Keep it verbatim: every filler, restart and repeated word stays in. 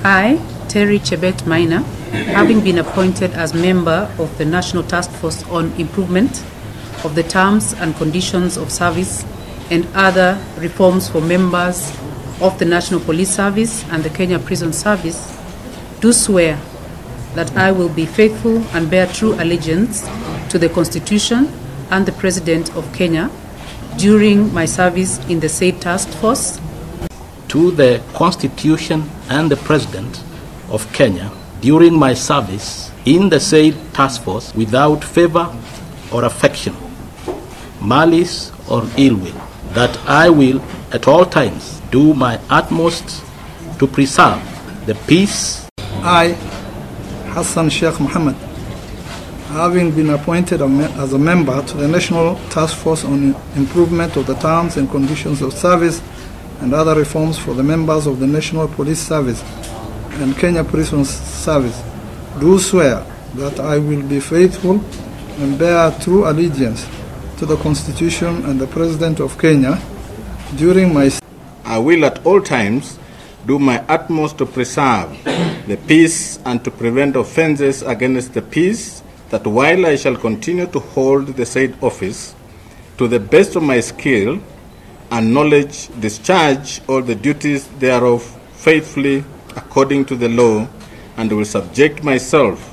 I, Terry Chebet Maina, having been appointed as member of the National Task Force on Improvement of the Terms and Conditions of Service and other reforms for members of the National Police Service and the Kenya Prison Service, do swear that I will be faithful and bear true allegiance to the Constitution and the President of Kenya during my service in the said task force. To the Constitution and the President of Kenya during my service in the said task force without favor or affection, malice or ill will, that I will at all times do my utmost to preserve the peace. I, Hassan Sheikh Mohammed, having been appointed as a member to the National Task Force on Improvement of the Terms and Conditions of Service and other reforms for the members of the National Police Service and Kenya Prison Service, do swear that I will be faithful and bear true allegiance to the Constitution and the President of Kenya during my... I will at all times do my utmost to preserve the peace and to prevent offenses against the peace, that while I shall continue to hold the said office, to the best of my skill and knowledge, discharge all the duties thereof faithfully according to the law, and will subject myself